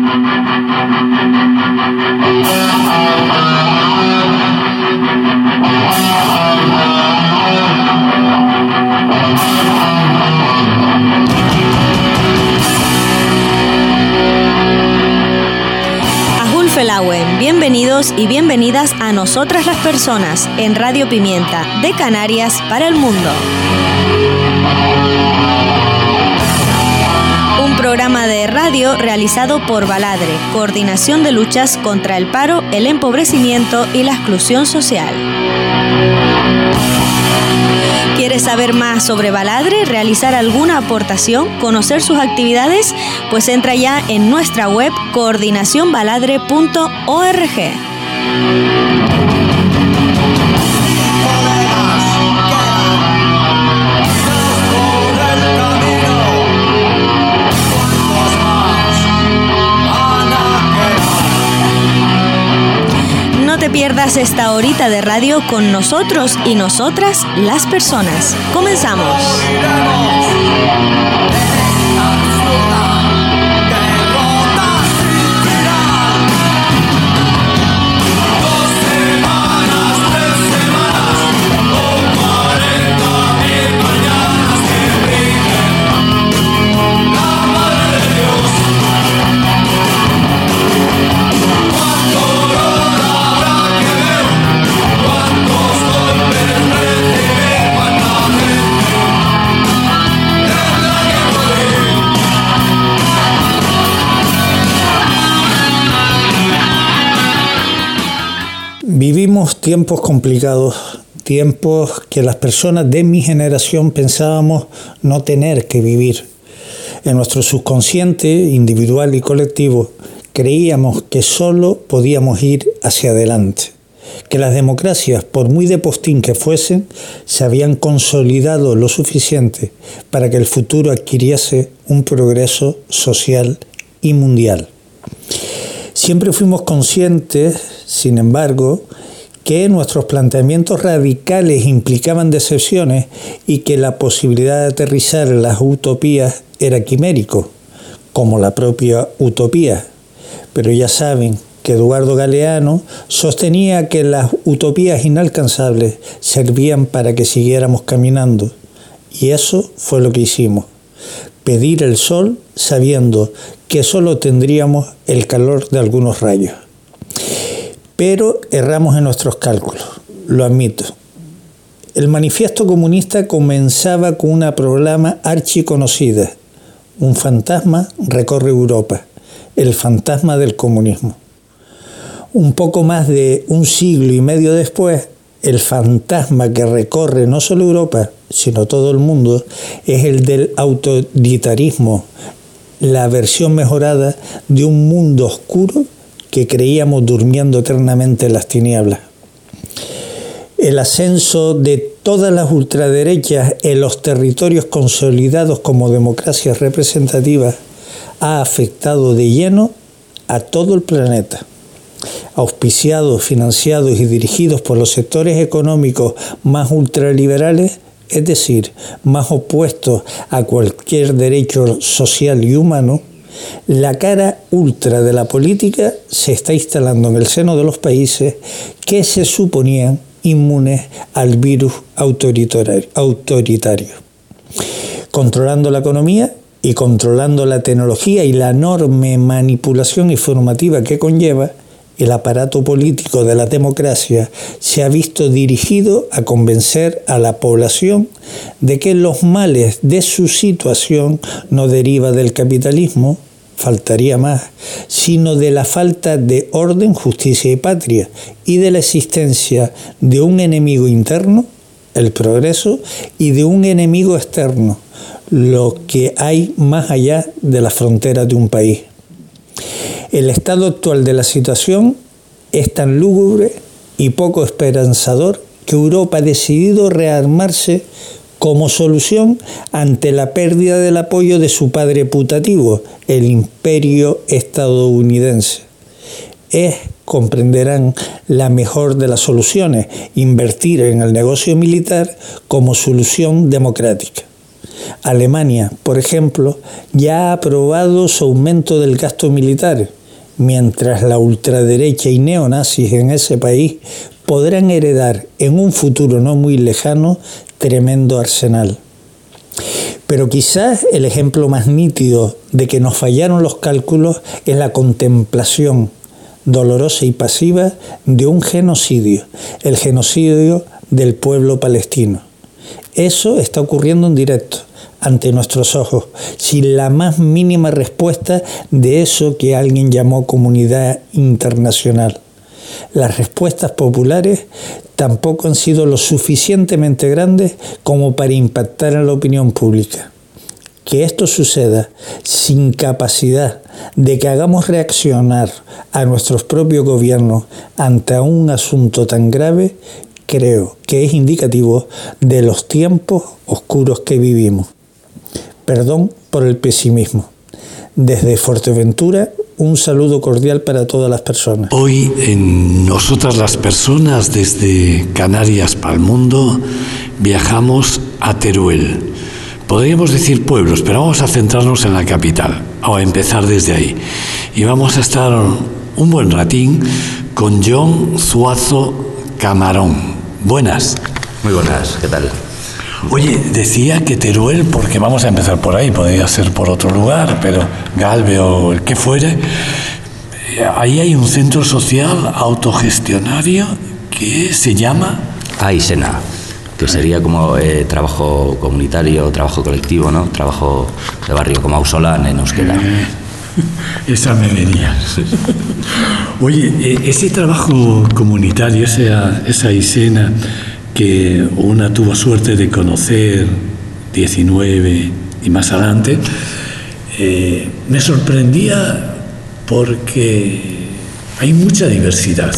Bienvenidos y bienvenidas a Nosotras las Personas en Radio Pimienta, de Canarias para el mundo. Un programa de radio realizado por Baladre, Coordinación de Luchas contra el Paro, el Empobrecimiento y la Exclusión Social. ¿Quieres saber más sobre Baladre, realizar alguna aportación, conocer sus actividades? Pues entra ya en nuestra web coordinacionbaladre.org. No te pierdas esta horita de radio con nosotros y nosotras, las personas. ¡Comenzamos! Vivimos tiempos complicados, tiempos que las personas de mi generación pensábamos no tener que vivir. En nuestro subconsciente, individual y colectivo, creíamos que solo podíamos ir hacia adelante, que las democracias, por muy de postín que fuesen, se habían consolidado lo suficiente para que el futuro adquiriese un progreso social y mundial. Siempre fuimos conscientes, sin embargo, que nuestros planteamientos radicales implicaban decepciones y que la posibilidad de aterrizar en las utopías era quimérico, como la propia utopía. Pero ya saben que Eduardo Galeano sostenía que las utopías inalcanzables servían para que siguiéramos caminando, y eso fue lo que hicimos. Pedir el sol sabiendo que solo tendríamos el calor de algunos rayos. Pero erramos en nuestros cálculos, lo admito. El manifiesto comunista comenzaba con una proclama archiconocida. Un fantasma recorre Europa, el fantasma del comunismo. Un poco más de un siglo y medio después, el fantasma que recorre no solo Europa, sino todo el mundo, es el del autoritarismo, la versión mejorada de un mundo oscuro que creíamos durmiendo eternamente en las tinieblas. El ascenso de todas las ultraderechas en los territorios consolidados como democracias representativas ha afectado de lleno a todo el planeta. Auspiciados, financiados y dirigidos por los sectores económicos más ultraliberales, es decir, más opuestos a cualquier derecho social y humano, la cara ultra de la política se está instalando en el seno de los países que se suponían inmunes al virus autoritario. Controlando la economía y controlando la tecnología y la enorme manipulación informativa que conlleva, el aparato político de la democracia se ha visto dirigido a convencer a la población de que los males de su situación no derivan del capitalismo, faltaría más, sino de la falta de orden, justicia y patria, y de la existencia de un enemigo interno, el progreso, y de un enemigo externo, lo que hay más allá de las fronteras de un país. El estado actual de la situación es tan lúgubre y poco esperanzador que Europa ha decidido rearmarse como solución ante la pérdida del apoyo de su padre putativo, el imperio estadounidense. Comprenderán, la mejor de las soluciones, invertir en el negocio militar como solución democrática. Alemania, por ejemplo, ya ha aprobado su aumento del gasto militar mientras la ultraderecha y neonazis en ese país podrán heredar en un futuro no muy lejano tremendo arsenal. Pero quizás el ejemplo más nítido de que nos fallaron los cálculos es la contemplación dolorosa y pasiva de un genocidio, el genocidio del pueblo palestino. Eso está ocurriendo en directo, ante nuestros ojos, sin la más mínima respuesta de eso que alguien llamó comunidad internacional. Las respuestas populares tampoco han sido lo suficientemente grandes como para impactar en la opinión pública. Que esto suceda sin capacidad de que hagamos reaccionar a nuestros propios gobiernos ante un asunto tan grave, creo que es indicativo de los tiempos oscuros que vivimos. Perdón por el pesimismo. Desde Fuerteventura, un saludo cordial para todas las personas. Hoy en Nosotras las Personas, desde Canarias para el mundo, viajamos a Teruel. Podríamos decir pueblos, pero vamos a centrarnos en la capital, o a empezar desde ahí. Y vamos a estar un buen ratín con John Zuazo Camarón. Buenas. Muy buenas, ¿qué tal? Oye, decía que Teruel, porque vamos a empezar por ahí, podría ser por otro lugar, pero Galve o el que fuere, ahí hay un centro social autogestionario que se llama Aisena, que sería como trabajo comunitario, trabajo colectivo, ¿no? Trabajo de barrio, como Ausolan en euskera. Esa me venía. Oye, ese trabajo comunitario, esa Aisena, que una tuvo suerte de conocer 19 y más adelante, me sorprendía porque hay mucha diversidad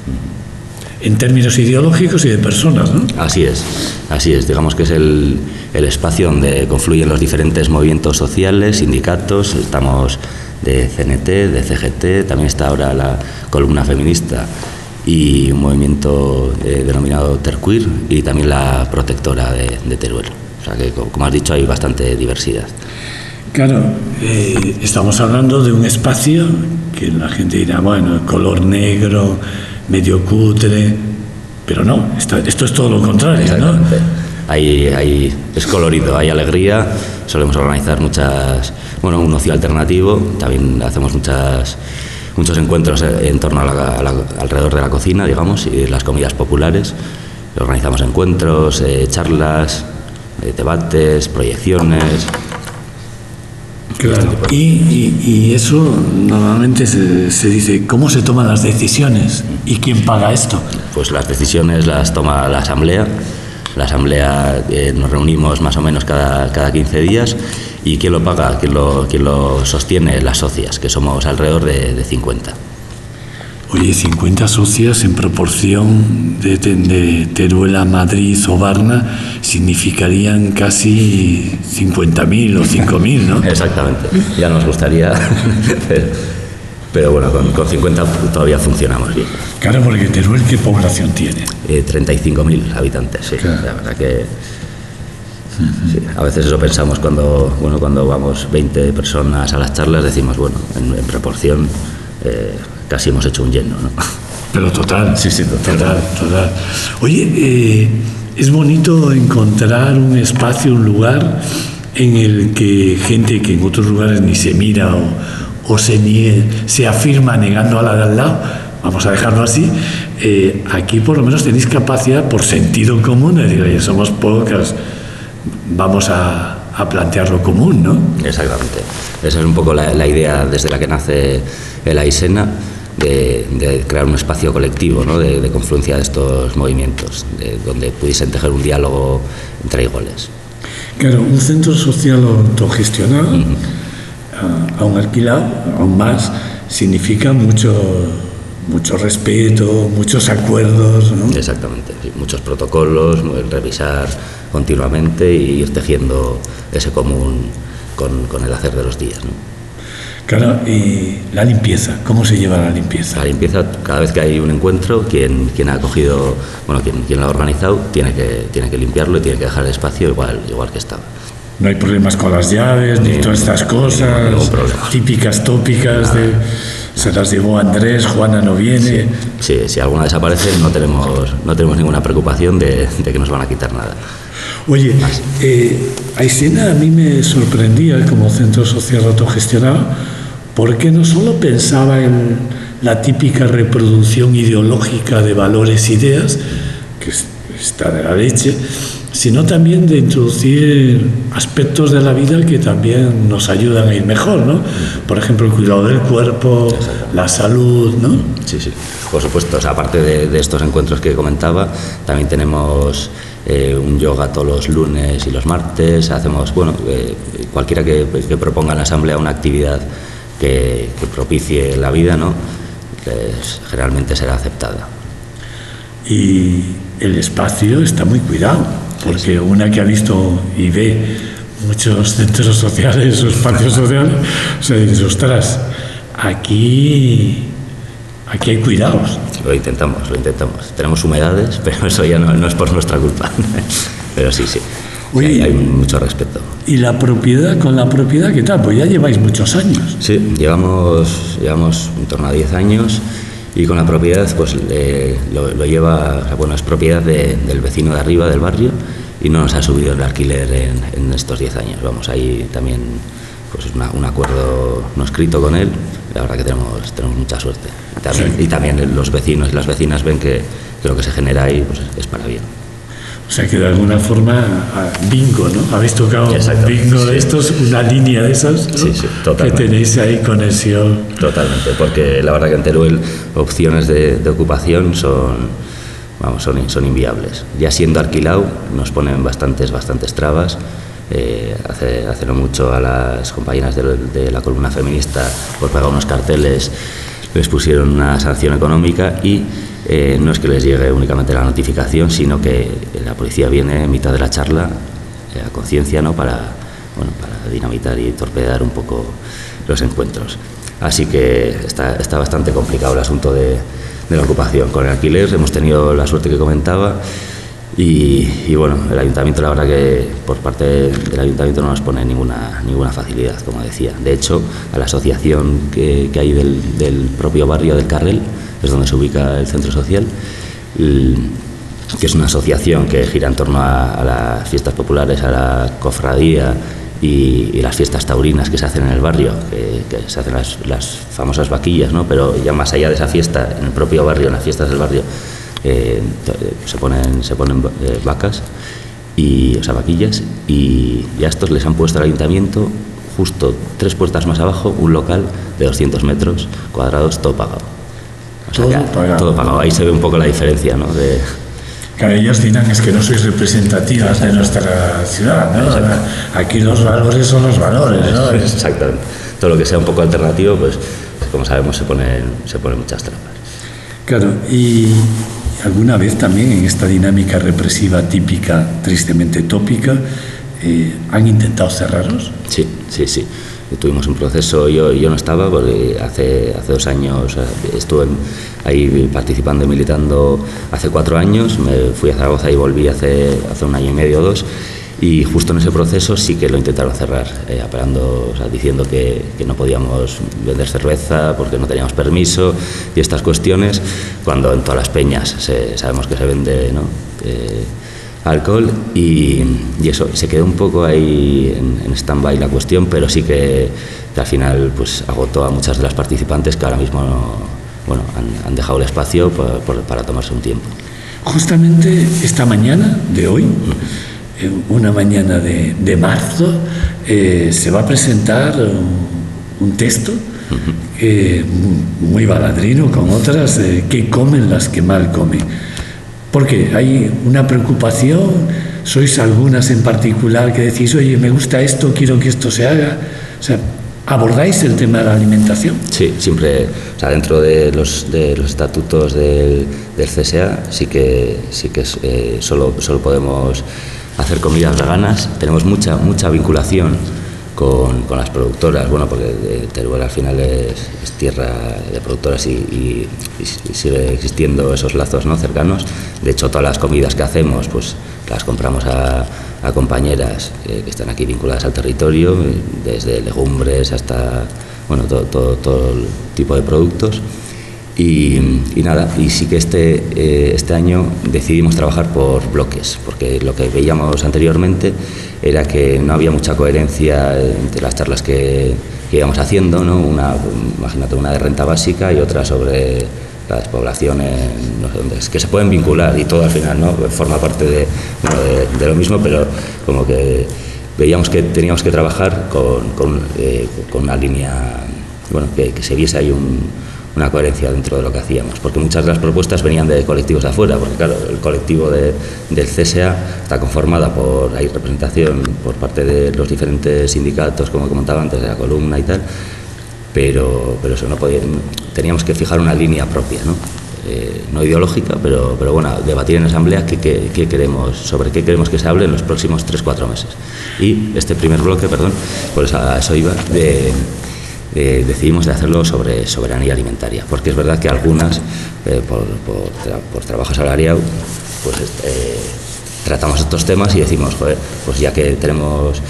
en términos ideológicos y de personas, ¿no? Así es. Digamos que es el espacio donde confluyen los diferentes movimientos sociales, sindicatos. Estamos de CNT, de CGT, también está ahora la columna feminista y un movimiento denominado Terqueer y también la protectora de Teruel. O sea que, como has dicho, hay bastante diversidad. Claro, estamos hablando de un espacio que la gente dirá, bueno, color negro, medio cutre, pero no, esto es todo lo contrario, exactamente, ¿no? Es colorido, hay alegría, solemos organizar un ocio alternativo, también hacemos muchos encuentros en torno alrededor de la cocina, digamos, y las comidas populares. Organizamos encuentros, charlas, debates, proyecciones. Claro. Y eso normalmente se dice, ¿cómo se toman las decisiones? ¿Y quién paga esto? Pues las decisiones las toma la asamblea. La asamblea nos reunimos más o menos cada 15 días. ¿Y quién lo paga? ¿Quién lo sostiene? Las socias, que somos alrededor de 50. Oye, 50 socias en proporción de Teruel a Madrid o Varna significarían casi 50.000 o 5.000, ¿no? Exactamente, ya nos gustaría, pero bueno, con 50 todavía funcionamos bien. Claro, porque Teruel, ¿qué población tiene? 35.000 habitantes, sí, claro. La verdad que sí, a veces eso pensamos cuando vamos 20 personas a las charlas, decimos, bueno, en proporción casi hemos hecho un lleno, ¿no? Pero total. Sí, total. Oye, es bonito encontrar un espacio, un lugar en el que gente que en otros lugares ni se mira o se afirma negando a la de al lado, vamos a dejarlo así, aquí por lo menos tenéis capacidad por sentido común de decir, oye, somos pocas, vamos a plantear lo común, ¿no? Exactamente. Esa es un poco la idea desde la que nace el Aisena, de crear un espacio colectivo, ¿no? de confluencia de estos movimientos, donde pudiesen tejer un diálogo entre iguales. Claro, un centro social autogestionado, aún alquilado, aún más, significa mucho respeto, muchos acuerdos, ¿no? Exactamente, sí, muchos protocolos, revisar continuamente y ir tejiendo ese común con el hacer de los días, ¿no? Claro, y la limpieza, ¿cómo se lleva la limpieza? La limpieza, cada vez que hay un encuentro, quien ha acogido, quien lo ha organizado, tiene que limpiarlo y tiene que dejar el espacio igual que estaba. No hay problemas con las llaves, ni todas estas cosas ningún problema. típicas, tópicas de... Se las llevó Andrés, Juana no viene. Sí, si alguna desaparece no tenemos ninguna preocupación de que nos van a quitar nada. Oye, Aysena a mí me sorprendía como centro social autogestionado, porque no solo pensaba en la típica reproducción ideológica de valores e ideas, que está de la leche, sino también de introducir aspectos de la vida que también nos ayudan a ir mejor, ¿no? Por ejemplo, el cuidado del cuerpo, la salud, ¿no? Sí, por supuesto. O sea, aparte de estos encuentros que comentaba, también tenemos un yoga todos los lunes y los martes. Hacemos, cualquiera que proponga en la asamblea una actividad que propicie la vida, ¿no? Pues generalmente será aceptada. Y el espacio está muy cuidado, porque una que ha visto y ve muchos centros sociales o espacios sociales, o sea, dices, ostras, aquí hay cuidados. Lo intentamos. Tenemos humedades, pero eso ya no es por nuestra culpa. Pero sí. Oye, hay mucho respeto. ¿Y la propiedad, con la propiedad qué tal? Pues ya lleváis muchos años. Sí, llevamos en torno a 10 años. Y con la propiedad, pues lo lleva, es propiedad del vecino de arriba del barrio y no nos ha subido el alquiler en estos 10 años. Vamos, ahí también pues un acuerdo no escrito con él. La verdad que tenemos mucha suerte. Y también los vecinos y las vecinas ven que lo que se genera ahí pues, es para bien. O sea que de alguna forma, bingo, ¿no? Habéis tocado un bingo de estos, una línea de esas, ¿no? Sí, totalmente. Que tenéis ahí conexión. Totalmente, porque la verdad que en Teruel opciones de ocupación son inviables. Ya siendo alquilado nos ponen bastantes trabas. Hace no mucho a las compañeras de la columna feminista por pegar unos carteles les pusieron una sanción económica y no es que les llegue únicamente la notificación, sino que la policía viene en mitad de la charla a conciencia, ¿no? para dinamitar y torpedear un poco los encuentros. Así que está bastante complicado el asunto de la ocupación. Con el alquiler hemos tenido la suerte que comentaba y el ayuntamiento, la verdad que por parte del ayuntamiento no nos pone ninguna facilidad, como decía. De hecho, a la asociación que hay del propio barrio del Carrel, es donde se ubica el centro social, que es una asociación que gira en torno a las fiestas populares, a la cofradía y las fiestas taurinas que se hacen en el barrio, que se hacen las famosas vaquillas, ¿no? Pero ya más allá de esa fiesta, en el propio barrio, en las fiestas del barrio, se ponen vacas, vaquillas, y a estos les han puesto al ayuntamiento, justo 3 puertas más abajo, un local de 200 metros cuadrados, todo pagado. Todo pagado. Ahí se ve un poco la diferencia, ¿no? Claro, ellos dirán, es que no sois representativas de nuestra ciudad, ¿no? Aquí los valores son los valores, ¿no? Exactamente. Todo lo que sea un poco alternativo, pues como sabemos, se ponen muchas trampas. Claro, y alguna vez también en esta dinámica represiva típica, tristemente tópica, ¿han intentado cerraros? Sí. Tuvimos un proceso, yo no estaba porque hace 2 años estuve ahí participando y militando hace 4 años, me fui a Zaragoza y volví hace 1 año y medio o 2, y justo en ese proceso sí que lo intentaron cerrar, apelando, diciendo que no podíamos vender cerveza porque no teníamos permiso y estas cuestiones, cuando en todas las peñas sabemos que se vende, ¿no? Alcohol y eso, se quedó un poco ahí en stand-by la cuestión, pero sí que al final pues agotó a muchas de las participantes que ahora mismo han dejado el espacio para tomarse un tiempo. Justamente esta mañana de hoy, una mañana de marzo, se va a presentar un texto muy baladrino con otras que comen las que mal comen. Porque hay una preocupación, sois algunas en particular que decís, oye, me gusta esto, quiero que esto se haga. O sea, ¿abordáis el tema de la alimentación? Sí, siempre, dentro de los estatutos del CSA sí que solo podemos hacer comidas veganas. Tenemos mucha vinculación con las productoras, porque Teruel al final es tierra de productoras y sigue existiendo esos lazos, ¿no? cercanos. De hecho, todas las comidas que hacemos pues las compramos a compañeras que están aquí vinculadas al territorio, desde legumbres hasta bueno, todo el tipo de productos. Y nada, y sí que este año decidimos trabajar por bloques, porque lo que veíamos anteriormente era que no había mucha coherencia entre las charlas que íbamos haciendo, ¿no? Imagínate, una de renta básica y otra sobre la despoblación no sé dónde es, que se pueden vincular y todo al final, ¿no? Forma parte de lo mismo, pero como que veíamos que teníamos que trabajar con una línea, bueno, que se viese ahí una coherencia dentro de lo que hacíamos, porque muchas de las propuestas venían de colectivos de afuera, porque claro, el colectivo del CSA está conformada hay representación por parte de los diferentes sindicatos, como comentaba antes, de la columna y tal, pero eso no teníamos que fijar una línea propia, ¿no? No ideológica, pero bueno, debatir en asamblea sobre qué queremos que se hable en los próximos 3-4 meses. Y este primer bloque, pues a eso iba, decidimos de hacerlo sobre soberanía alimentaria, porque es verdad que algunas, por trabajo asalariado, pues tratamos estos temas y decimos, joder, pues ya que tenemos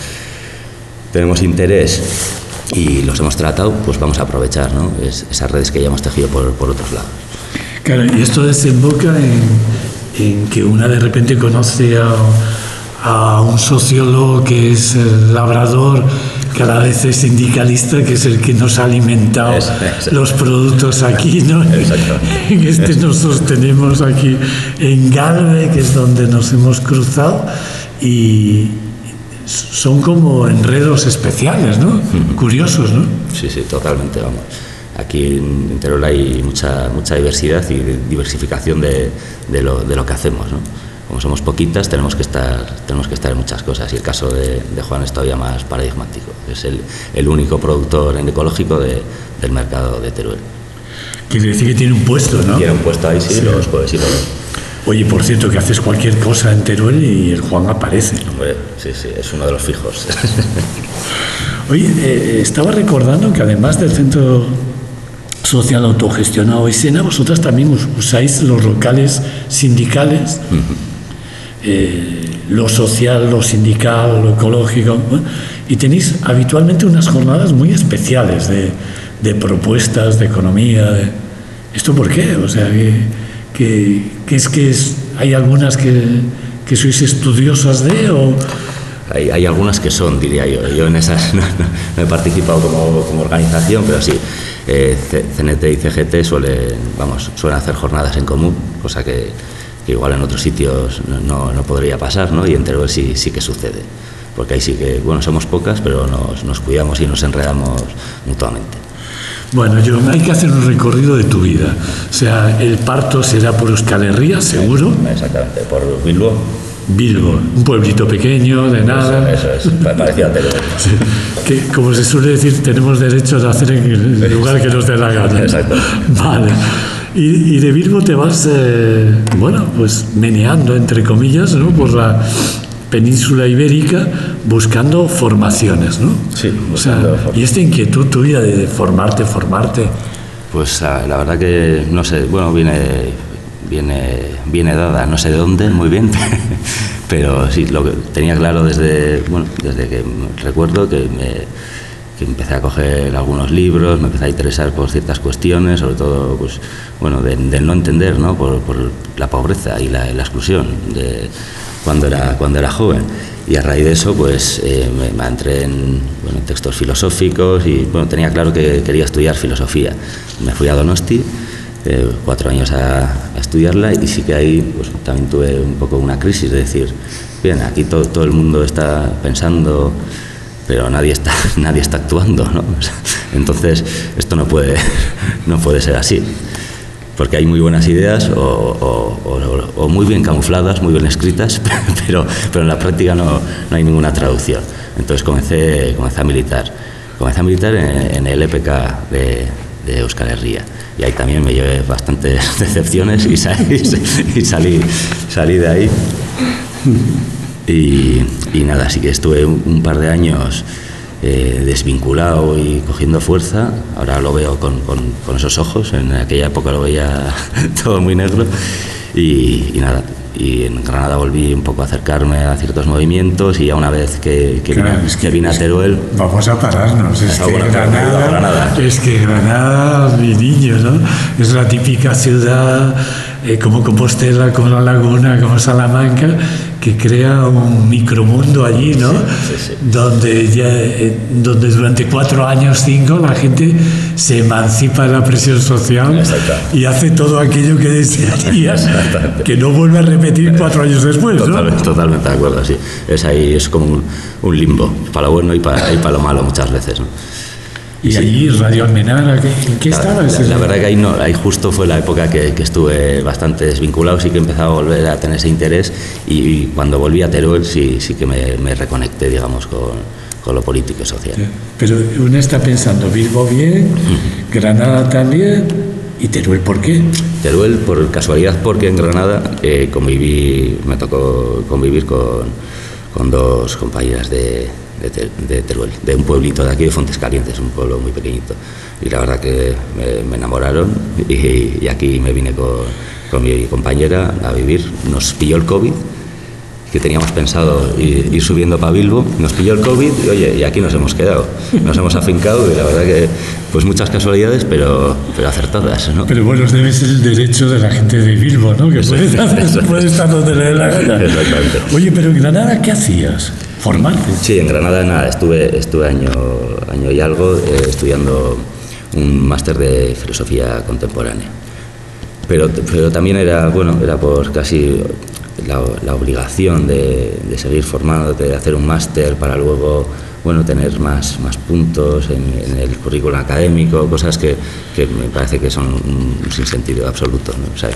interés y los hemos tratado, pues vamos a aprovechar, ¿no? Esas redes que ya hemos tejido por otros lados. Claro, y esto desemboca en que una de repente conoce a un sociólogo que es el labrador, que a la vez es sindicalista, que es el que nos ha alimentado los productos aquí, ¿no? En nos sostenemos aquí en Galve, que es donde nos hemos cruzado, y son como enredos especiales, ¿no? Curiosos, ¿no? Sí, totalmente, vamos. Aquí en Teruel hay mucha diversidad y diversificación de lo que hacemos, ¿no? Como somos poquitas, tenemos que estar en muchas cosas, y el caso de Juan es todavía más paradigmático. Es el único productor en ecológico del mercado de Teruel. Quiere decir que tiene un puesto, ¿no? Tiene un puesto ahí, sí. Los puedes ir. Oye, por cierto, que haces cualquier cosa en Teruel y el Juan aparece. Hombre, sí, es uno de los fijos. Oye, estaba recordando que además del Centro Social Autogestionado Escena, vosotras también usáis los locales sindicales, lo social, lo sindical, lo ecológico, ¿no? Y tenéis habitualmente unas jornadas muy especiales de propuestas, de economía. ¿Esto por qué? O sea, ¿hay algunas que sois estudiosas de o...? Hay algunas que son, diría yo. Yo en esas no he participado como organización, pero sí. CNT y CGT suelen hacer jornadas en común, cosa que igual en otros sitios no podría pasar, ¿no? Y en Teruel sí que sucede, porque ahí sí que, somos pocas, pero nos cuidamos y nos enredamos mutuamente. Bueno, hay que hacer un recorrido de tu vida. O sea, el parto será por Euskal Herria, seguro. Exactamente, por Bilbo. Un pueblito pequeño, de nada. Eso es, parecido a Teruel. Sí, que, como se suele decir, tenemos derecho a hacer en el lugar que nos dé la gana. Exacto. Vale. Y de Bilbo te vas, pues meneando, entre comillas, ¿no? Por la península ibérica, buscando formaciones, ¿no? Sí. O sea, y esta inquietud tuya de formarte. Pues la verdad que, no sé, viene dada, no sé de dónde, muy bien, pero sí, lo que tenía claro desde que recuerdo que empecé a coger algunos libros, me empecé a interesar por ciertas cuestiones, sobre todo, del no entender, ¿no? Por la pobreza y la exclusión de cuando era joven. Y a raíz de eso, me entré en textos filosóficos y, tenía claro que quería estudiar filosofía. Me fui a Donosti, 4 años a estudiarla, y sí que ahí también tuve un poco una crisis de decir, bien, aquí todo el mundo está pensando, pero nadie está actuando, ¿no? Entonces esto no puede ser así, porque hay muy buenas ideas o muy bien camufladas, muy bien escritas, pero en la práctica no hay ninguna traducción. Entonces comencé a militar en el EPK de Euskal Herria, y ahí también me llevé bastantes decepciones y salí de ahí. Y nada, así que estuve un par de años desvinculado y cogiendo fuerza. Ahora lo veo con esos ojos, en aquella época lo veía todo muy negro, y nada. Y en Granada volví un poco a acercarme a ciertos movimientos y ya una vez que vine a Teruel... Vamos a pararnos, es que Granada, mi niño, ¿no? Es la típica ciudad como Compostela, como La Laguna, como Salamanca, que crea un micromundo allí, ¿no? Sí. Donde durante 4 años, 5, la gente se emancipa de la presión social y hace todo aquello que desearía que no vuelve a repetir 4 años después, ¿no? Totalmente de acuerdo, sí. Es como un limbo, para lo bueno y para lo malo muchas veces, ¿no? Y allí, Radio Almenara, ¿en qué estabas? La verdad que ahí justo fue la época que estuve bastante desvinculado, sí que empezaba a volver a tener ese interés y cuando volví a Teruel sí que me reconecté, digamos, con lo político y social. Sí. Pero uno está pensando, Bilbo bien, Granada también, ¿y Teruel por qué? Teruel, por casualidad, porque en Granada me tocó convivir con 2 compañeras de Teruel, de un pueblito de aquí, de Fontes Calientes, un pueblo muy pequeñito. Y la verdad que me enamoraron y aquí me vine con mi compañera a vivir. Nos pilló el COVID, que teníamos pensado ir subiendo para Bilbo, nos pilló el COVID y oye, y aquí nos hemos quedado. Nos hemos afincado y la verdad que pues muchas casualidades, pero acertadas, ¿no? Pero bueno, debe ser el derecho de la gente de Bilbo, ¿no? Que puede estar donde le dé la gana. Exactamente. Oye, pero en Granada, ¿qué hacías? ¿Formarte? Sí, en Granada nada, estuve año y algo estudiando un máster de filosofía contemporánea. Pero también era por casi la obligación de seguir formándote, de hacer un máster para luego tener más puntos en el currículum académico, cosas que me parece que son un sinsentido absoluto, ¿no? O sea,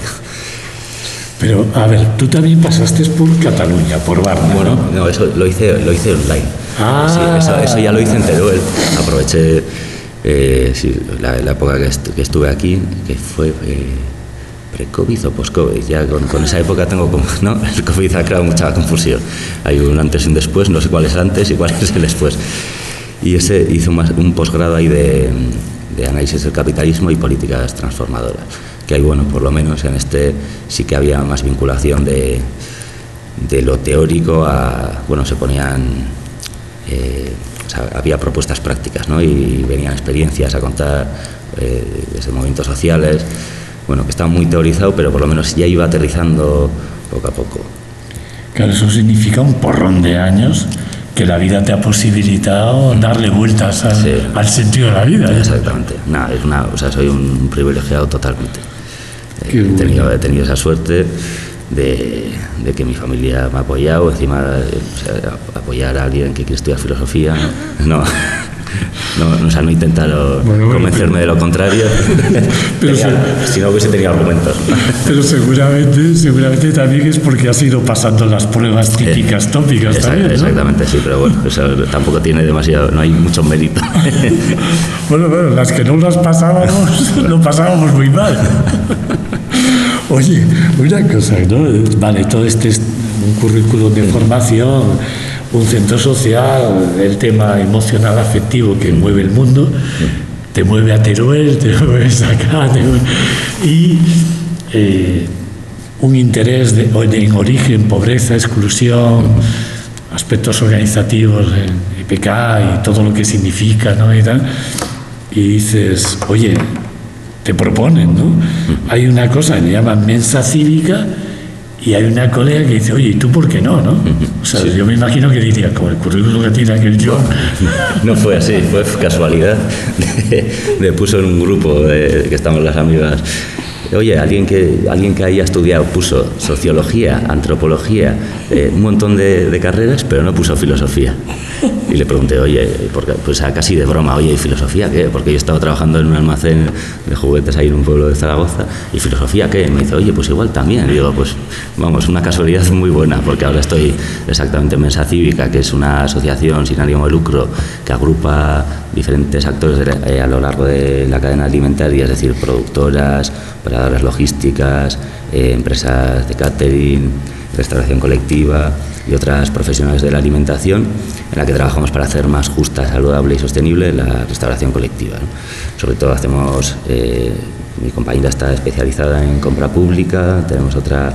pero, a ver, tú también pasaste por Cataluña, por Barna, bueno, ¿no? Eso lo hice online. Ah. Sí, eso ya lo hice en Teruel. Aproveché la época que estuve aquí, que fue pre-COVID o post-COVID. Ya con esa época tengo como... ¿no? El COVID ha creado mucha confusión. Hay un antes y un después, no sé cuál es antes y cuál es el después. Y hice un posgrado ahí de análisis del capitalismo y políticas transformadoras. Que hay, por lo menos en este sí que había más vinculación de lo teórico a, se ponían, había propuestas prácticas, ¿no? Y venían experiencias a contar desde movimientos sociales, que estaba muy teorizado, pero por lo menos ya iba aterrizando poco a poco. Claro, eso significa un porrón de años que la vida te ha posibilitado darle vueltas al sentido de la vida. Exactamente. Soy un privilegiado totalmente. He tenido esa suerte de que mi familia me ha apoyado, encima apoyar a alguien que quiere estudiar filosofía, no intentaron convencerme de lo contrario, si no hubiese tenido argumentos. Pero seguramente también es porque has ido pasando las pruebas típicas, tópicas también, ¿no? Exactamente, sí, pero eso tampoco tiene demasiado, no hay mucho mérito. Bueno, las que no las pasábamos, lo pasábamos muy mal. Oye, una cosa, ¿no? Vale, todo este es un currículum de formación, un centro social, el tema emocional afectivo que mueve el mundo, te mueve a Teruel, te mueves acá, y un interés en origen, pobreza, exclusión, aspectos organizativos en IPK y todo lo que significa, ¿no? Y dices, oye, te proponen, ¿no? Hay una cosa que le llaman mensa cívica y hay una colega que dice, oye, ¿y tú por qué no, no? O sea, yo me imagino que diría, como el currículum que tiene aquel yo. No fue así, fue casualidad. Me puso en un grupo que estamos las amigas. Oye, alguien que haya estudiado puso sociología, antropología, un montón de carreras, pero no puso filosofía. Y le pregunté, oye, pues casi de broma, oye, ¿y filosofía qué? Porque yo estaba trabajando en un almacén de juguetes ahí en un pueblo de Zaragoza, ¿y filosofía qué? Y me dice, oye, pues igual también. Y digo, pues vamos, una casualidad muy buena, porque ahora estoy exactamente en Mensa Cívica, que es una asociación sin ánimo de lucro que agrupa diferentes actores a lo largo de la cadena alimentaria, es decir, productoras, operadoras logísticas, empresas de catering, restauración colectiva, y otras profesionales de la alimentación, en la que trabajamos para hacer más justa, saludable y sostenible la restauración colectiva, ¿no? Sobre todo hacemos, mi compañera está especializada en compra pública, tenemos otra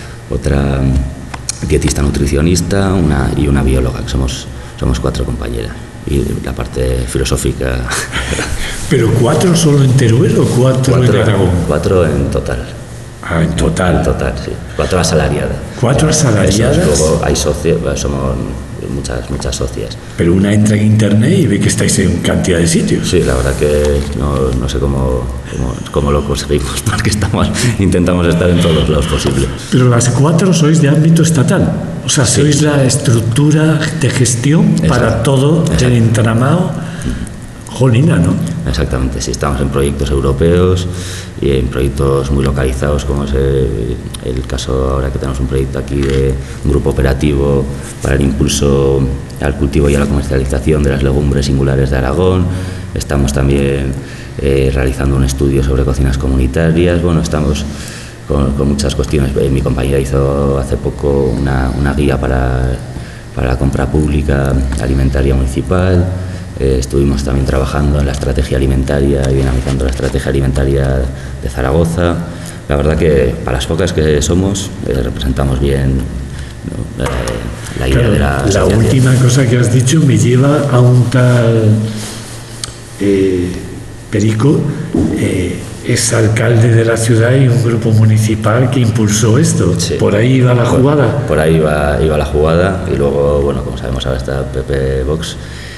dietista nutricionista y una bióloga, que somos 4 compañeras. Y la parte filosófica. ¿Pero 4 solo en Teruel o 4 en Aragón? 4 en total. Ah, en total. En total, sí. 4 asalariadas. 4 asalariadas. Luego hay socios, somos muchas socias. Pero una entra en internet y ve que estáis en cantidad de sitios. Sí, la verdad que no sé cómo lo conseguimos, porque intentamos estar en todos los lados posibles. Pero las 4 sois de ámbito estatal. O sea, sois sí, la estructura de gestión. Exacto. Para todo el entramado. Jolina, ¿no? Exactamente, sí, estamos en proyectos europeos y en proyectos muy localizados, como es el caso ahora que tenemos un proyecto aquí de un grupo operativo para el impulso al cultivo y a la comercialización de las legumbres singulares de Aragón. Estamos también realizando un estudio sobre cocinas comunitarias. Bueno, estamos con muchas cuestiones. Mi compañera hizo hace poco una guía para la compra pública alimentaria municipal. Estuvimos también trabajando en la estrategia alimentaria y dinamizando la estrategia alimentaria de Zaragoza. La verdad que para las pocas que somos representamos bien, ¿no? La idea, claro, de la asociación. La última cosa que has dicho me lleva a un tal Perico, exalcalde de la ciudad y un grupo municipal que impulsó esto. Sí. ¿Por ahí iba la jugada? Por ahí iba la jugada, y luego, bueno, como sabemos ahora está PP Vox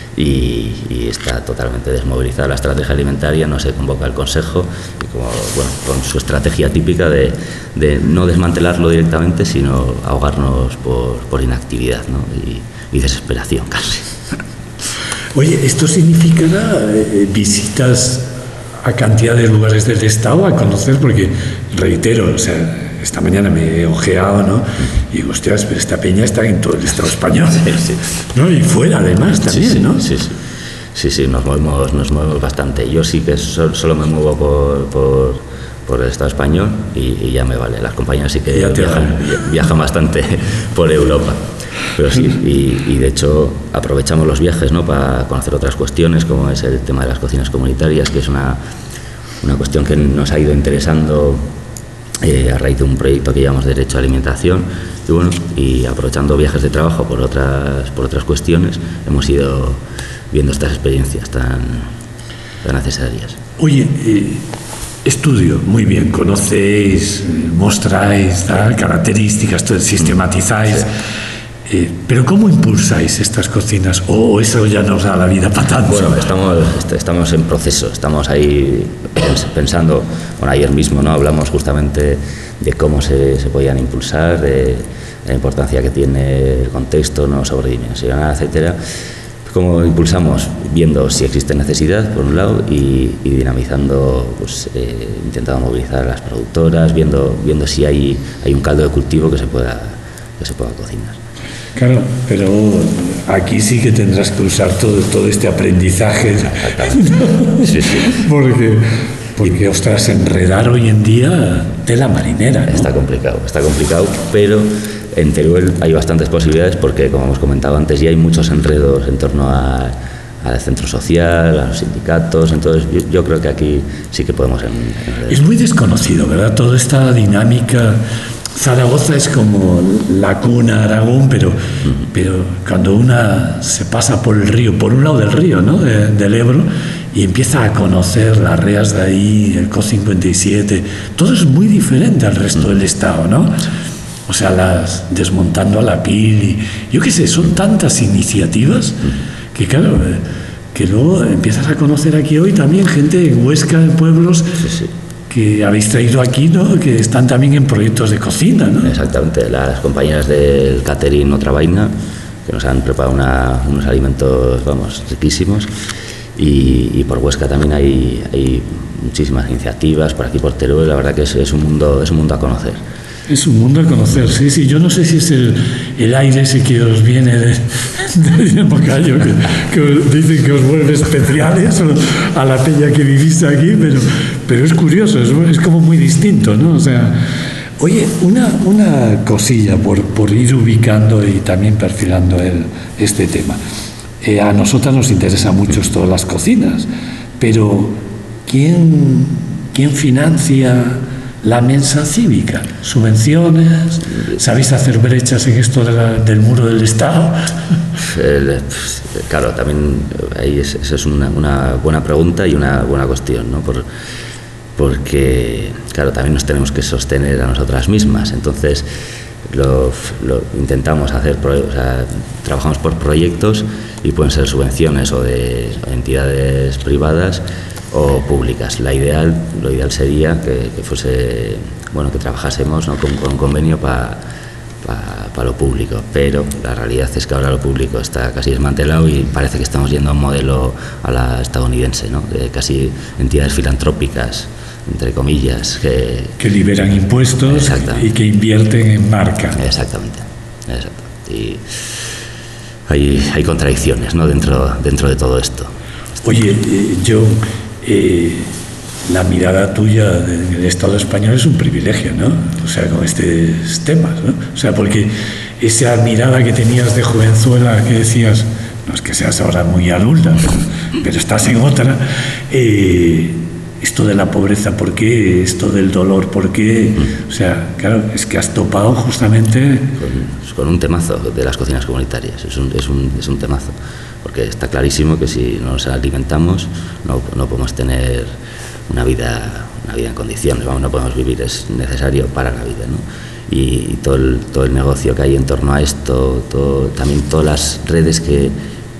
y está totalmente desmovilizada la estrategia alimentaria, no se convoca el Consejo, y con su estrategia típica de no desmantelarlo directamente, sino ahogarnos por inactividad, ¿no? y desesperación casi. Oye, ¿esto significará visitas a cantidad de lugares del Estado a conocer? Porque, reitero, o sea, esta mañana me he ojeado, ¿no? Y digo, hostias, pero esta peña está en todo el Estado español. Sí, sí. ¿No? Y fuera, además, también, sí, ¿no? Sí, nos movemos bastante. Yo sí que solo me muevo por el Estado español y ya me vale. Las compañías sí que viajan bastante por Europa. Pero sí, y de hecho aprovechamos los viajes, ¿no? Para conocer otras cuestiones, como es el tema de las cocinas comunitarias, que es una cuestión que nos ha ido interesando a raíz de un proyecto que llamamos Derecho a Alimentación, y aprovechando viajes de trabajo por otras cuestiones, hemos ido viendo estas experiencias tan necesarias. Oye, estudio, muy bien, conocéis, mostráis características, sistematizáis. Sí. Pero ¿cómo impulsáis estas cocinas? ¿O eso ya nos da la vida para tanto? Bueno, estamos en proceso, estamos ahí pensando. Bueno, ayer mismo, ¿no? Hablamos justamente de cómo se podían impulsar, de la importancia que tiene el contexto, no sobredimensionada, etcétera. ¿Cómo impulsamos? Viendo si existe necesidad, por un lado, y dinamizando, intentando movilizar a las productoras, viendo si hay un caldo de cultivo que se pueda cocinar. Claro, pero aquí sí que tendrás que usar todo este aprendizaje. ¿No? Sí. Porque, ostras, enredar hoy en día tela marinera, ¿no? Está complicado, pero en Teruel hay bastantes posibilidades porque, como hemos comentado antes, ya hay muchos enredos en torno al centro social, a los sindicatos. Entonces yo creo que aquí sí que podemos enredar. Es muy desconocido, ¿verdad? Toda esta dinámica. Zaragoza es como la cuna Aragón, pero cuando una se pasa por el río, por un lado del río, ¿no? Del Ebro, y empieza a conocer las reas de ahí, el CO57, todo es muy diferente al resto del Estado, ¿no? O sea, desmontando a la pil, y yo qué sé, son tantas iniciativas que, claro, que luego empiezas a conocer aquí hoy también gente en Huesca, en pueblos. Sí. Que habéis traído aquí, ¿no? Que están también en proyectos de cocina, ¿no? Exactamente, las compañeras del catering Otra Vaina, que nos han preparado unos alimentos, riquísimos, y por Huesca también hay muchísimas iniciativas, por aquí por Teruel. La verdad que es un mundo a conocer. Es un mundo a conocer, sí. Yo no sé si es el aire ese que os viene del Macayo, que os dicen que os vuelve especiales a la peña que vivís aquí, pero es curioso, es como muy distinto, ¿no? O sea, Oye, una cosilla por ir ubicando y también perfilando este tema. A nosotras nos interesan mucho esto de las cocinas, pero ¿quién financia la mensa cívica? ¿Subvenciones? ¿Sabéis hacer brechas en esto del muro del Estado? Claro, también ahí eso es una buena pregunta y una buena cuestión, ¿no? Porque, claro, también nos tenemos que sostener a nosotras mismas. Entonces, lo intentamos hacer, o sea, trabajamos por proyectos y pueden ser subvenciones o de entidades privadas o públicas. Lo ideal sería que fuese, bueno, que trabajásemos, ¿no?, con un convenio para lo público, pero la realidad es que ahora lo público está casi desmantelado y parece que estamos yendo a un modelo a la estadounidense, ¿no?, de casi entidades filantrópicas, entre comillas, que liberan impuestos y que invierten en marca. Exactamente. Y hay contradicciones, ¿no?, dentro de todo esto. Oye, la mirada tuya del Estado español es un privilegio, ¿no? O sea, con estos temas, ¿no? O sea, porque esa mirada que tenías de jovenzuela, que decías, no es que seas ahora muy adulta, pero estás en otra, esto de la pobreza, ¿por qué? Esto del dolor, ¿por qué? O sea, claro, es que has topado justamente con un temazo de las cocinas comunitarias. Es un temazo, porque está clarísimo que si no nos alimentamos no podemos tener una vida en condiciones, vamos, no podemos vivir, es necesario para la vida, ¿no? Y todo el negocio que hay en torno a esto, también todas las redes que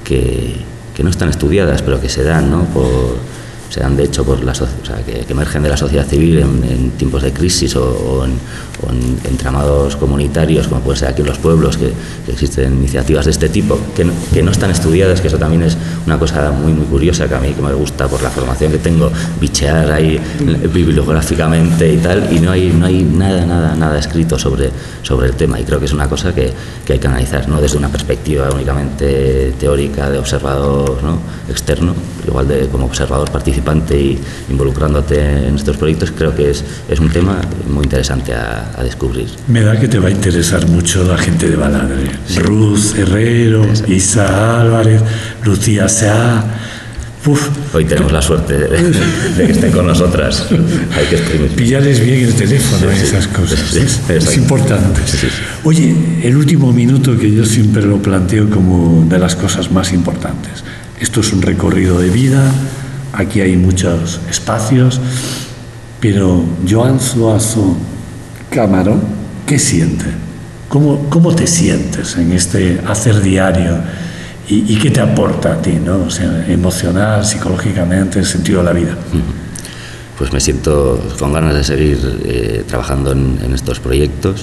no están estudiadas, pero que se dan, ¿no?, se dan de hecho por que emergen de la sociedad civil en tiempos de crisis o en entramados comunitarios, como puede ser aquí en los pueblos, que existen iniciativas de este tipo que no están estudiadas, que eso también es una cosa muy muy curiosa, que a mí que me gusta por la formación que tengo, bichear ahí bibliográficamente y tal, y no hay nada escrito sobre el tema, y creo que es una cosa que hay que analizar, no desde una perspectiva únicamente teórica de observador, ¿no?, externo, igual de como observador participante y involucrándote en estos proyectos. Creo que es un tema muy interesante a descubrir. Me da que te va a interesar mucho la gente de Baladre. Sí. Ruth Herrero, Isa Álvarez, Lucía Seá. Hoy tenemos la suerte de que estén con nosotras. Hay que exprimir. Pillarles bien el teléfono y esas cosas. Es importante. Sí. Oye, el último minuto, que yo siempre lo planteo como de las cosas más importantes. Esto es un recorrido de vida, aquí hay muchos espacios, pero Joan Zuazo Camarón, ¿qué siente? ¿Cómo te sientes en este hacer diario? ¿Y qué te aporta a ti, ¿no? O sea, emocional, psicológicamente, en el sentido de la vida. Pues me siento con ganas de seguir trabajando en estos proyectos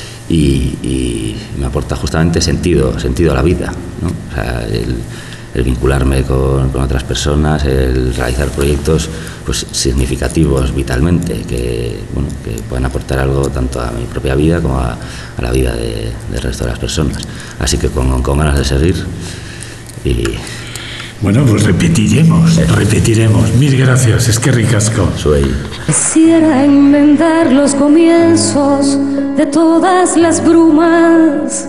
y me aporta justamente sentido a la vida, ¿no? O sea, el vincularme con otras personas, el realizar proyectos pues significativos vitalmente, que pueden aportar algo tanto a mi propia vida como a la vida del resto de las personas. Así que con ganas de seguir. Y bueno, pues repetiremos. Mil gracias, es que ricasco. Quisiera enmendar los comienzos de todas las brumas.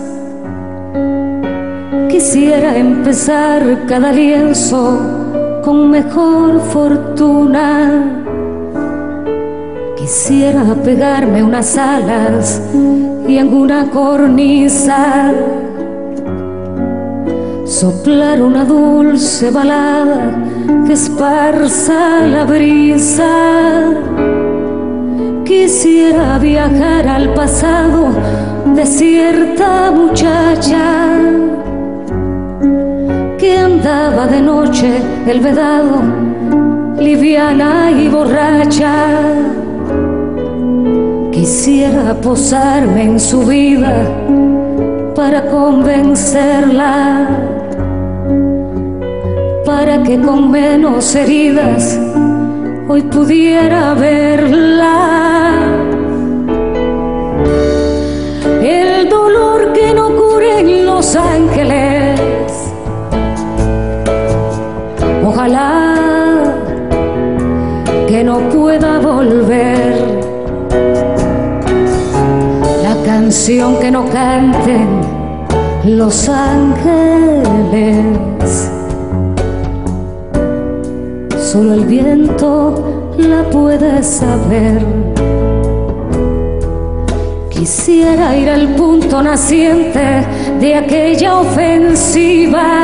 Quisiera empezar cada lienzo con mejor fortuna. Quisiera pegarme unas alas y en una cornisa soplar una dulce balada que esparza la brisa. Quisiera viajar al pasado de cierta muchacha que andaba de noche el vedado, liviana y borracha. Quisiera posarme en su vida para convencerla, para que con menos heridas hoy pudiera verla. El dolor que no cure en Los Ángeles, ojalá que no pueda volver. canción que no canten los ángeles. Solo el viento la puede saber. Quisiera ir al punto naciente de aquella ofensiva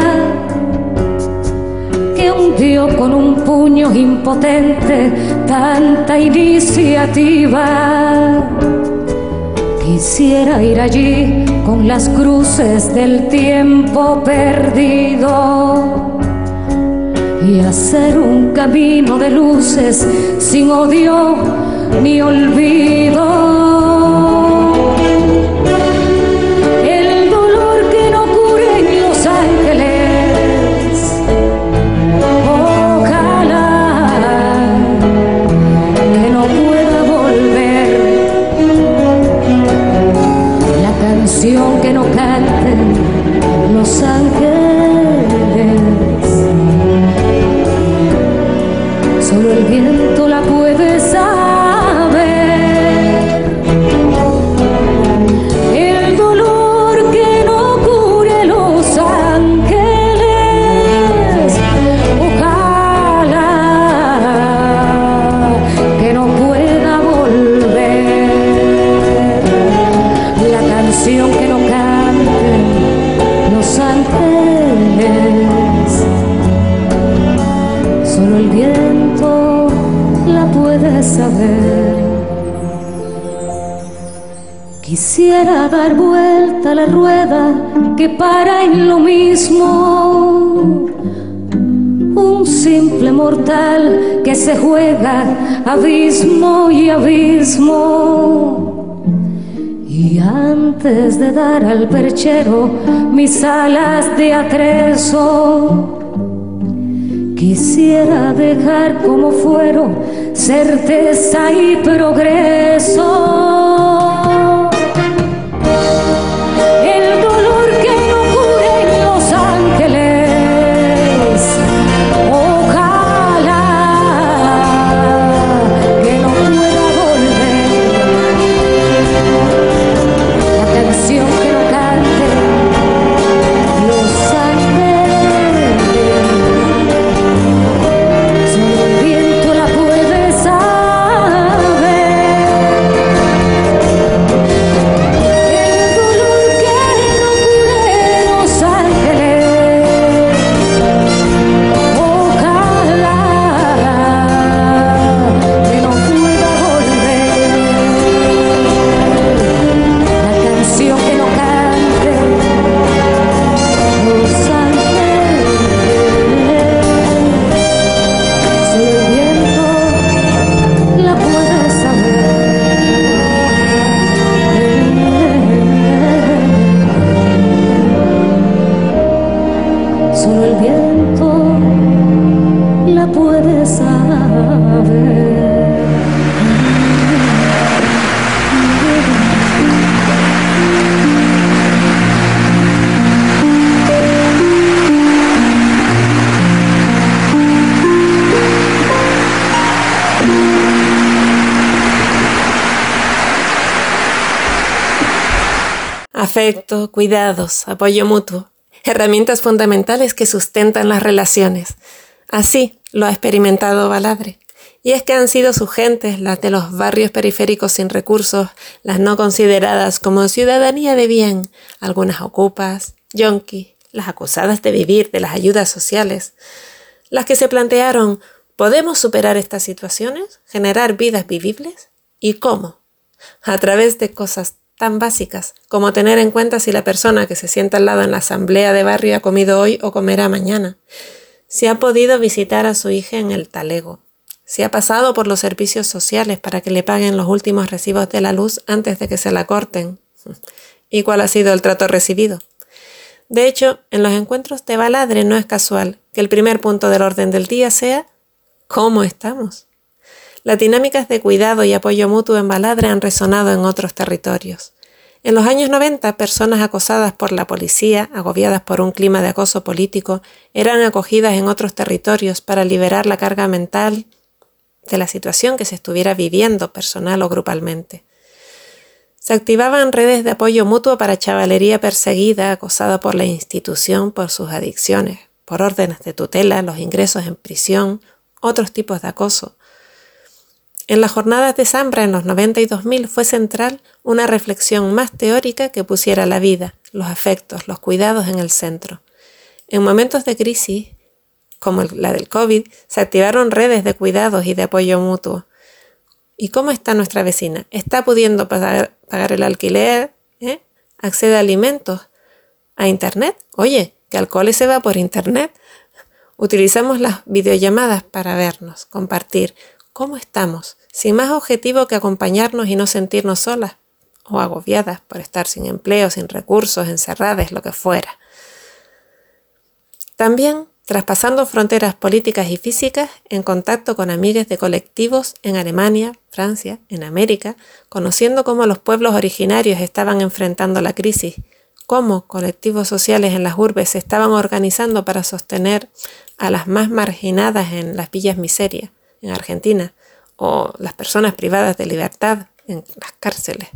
que hundió con un puño impotente tanta iniciativa. Quisiera ir allí con las cruces del tiempo perdido y hacer un camino de luces sin odio ni olvido. El dolor que no curen los ángeles, ojalá que no pueda volver. La canción que no canten los ángeles, solo el viento la puede saber. El dolor que no cure los ángeles, ojalá que no pueda volver. La canción que no canten los ángeles, solo el viento la puede saber. Quisiera dar vuelta a la rueda que para en lo mismo. Un simple mortal que se juega abismo y abismo. Y antes de dar al perchero mis alas de atrezo, quisiera dejar como fueron certeza y progreso. El dolor que no curen los ángeles, ojalá que no pueda volver. La canción que no cante los ángeles, solo el viento la puede saber. El dolor que no cure los ángeles, ojalá que no pueda volver. La canción que no cante los ángeles, solo el viento la puede saber. Solo el viento la puede saber. Afecto, cuidados, apoyo mutuo, herramientas fundamentales que sustentan las relaciones. Así lo ha experimentado Baladre. Y es que han sido sus gentes, las de los barrios periféricos sin recursos, las no consideradas como ciudadanía de bien, algunas ocupas, yonkis, las acusadas de vivir de las ayudas sociales, las que se plantearon, ¿podemos superar estas situaciones? ¿Generar vidas vivibles? ¿Y cómo? A través de cosas tan básicas como tener en cuenta si la persona que se sienta al lado en la asamblea de barrio ha comido hoy o comerá mañana, si ha podido visitar a su hija en el talego, si ha pasado por los servicios sociales para que le paguen los últimos recibos de la luz antes de que se la corten, y cuál ha sido el trato recibido. De hecho, en los encuentros de Baladre no es casual que el primer punto del orden del día sea ¿cómo estamos? Las dinámicas de cuidado y apoyo mutuo en Baladre han resonado en otros territorios. En los años 90, personas acosadas por la policía, agobiadas por un clima de acoso político, eran acogidas en otros territorios para liberar la carga mental de la situación que se estuviera viviendo personal o grupalmente. Se activaban redes de apoyo mutuo para chavalería perseguida, acosada por la institución por sus adicciones, por órdenes de tutela, los ingresos en prisión, otros tipos de acoso. En las jornadas de Zambra en los 90 y 2000 fue central una reflexión más teórica que pusiera la vida, los afectos, los cuidados en el centro. En momentos de crisis, como la del COVID, se activaron redes de cuidados y de apoyo mutuo. ¿Y cómo está nuestra vecina? ¿Está pudiendo pagar el alquiler? ¿Accede a alimentos? ¿A internet? Oye, que al cole se va por internet. Utilizamos las videollamadas para vernos, compartir. ¿Cómo estamos? Sin más objetivo que acompañarnos y no sentirnos solas o agobiadas por estar sin empleo, sin recursos, encerradas, lo que fuera. También traspasando fronteras políticas y físicas, en contacto con amigues de colectivos en Alemania, Francia, en América, conociendo cómo los pueblos originarios estaban enfrentando la crisis, cómo colectivos sociales en las urbes se estaban organizando para sostener a las más marginadas en las villas miserias, en Argentina, o las personas privadas de libertad en las cárceles.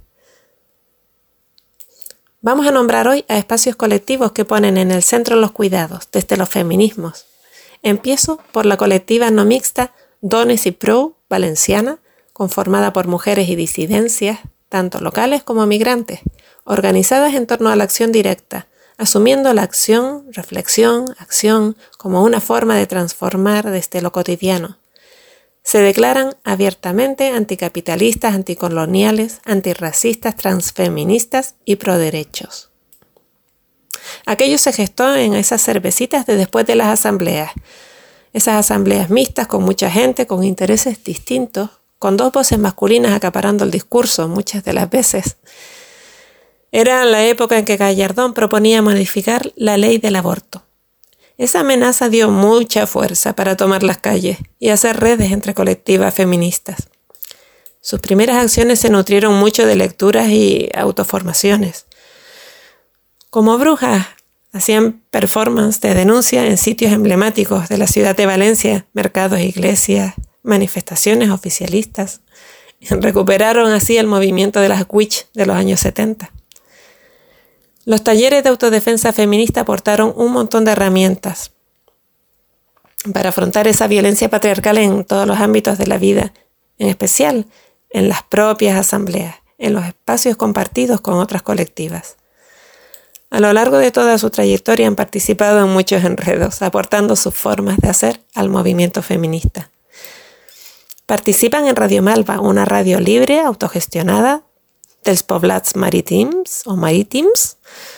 Vamos a nombrar hoy a espacios colectivos que ponen en el centro los cuidados, desde los feminismos. Empiezo por la colectiva no mixta Dones i Prou, valenciana, conformada por mujeres y disidencias, tanto locales como migrantes, organizadas en torno a la acción directa, asumiendo la acción, reflexión, acción como una forma de transformar desde lo cotidiano. Se declaran abiertamente anticapitalistas, anticoloniales, antirracistas, transfeministas y proderechos. Aquello se gestó en esas cervecitas de después de las asambleas. Esas asambleas mixtas con mucha gente, con intereses distintos, con dos voces masculinas acaparando el discurso muchas de las veces. Era la época en que Gallardón proponía modificar la ley del aborto. Esa amenaza dio mucha fuerza para tomar las calles y hacer redes entre colectivas feministas. Sus primeras acciones se nutrieron mucho de lecturas y autoformaciones. Como brujas, hacían performance de denuncia en sitios emblemáticos de la ciudad de Valencia, mercados, iglesias, manifestaciones oficialistas. Recuperaron así el movimiento de las witch de los años 70. Los talleres de autodefensa feminista aportaron un montón de herramientas para afrontar esa violencia patriarcal en todos los ámbitos de la vida, en especial en las propias asambleas, en los espacios compartidos con otras colectivas. A lo largo de toda su trayectoria han participado en muchos enredos, aportando sus formas de hacer al movimiento feminista. Participan en Radio Malva, una radio libre, autogestionada, dels Poblats Marítims o Marítims,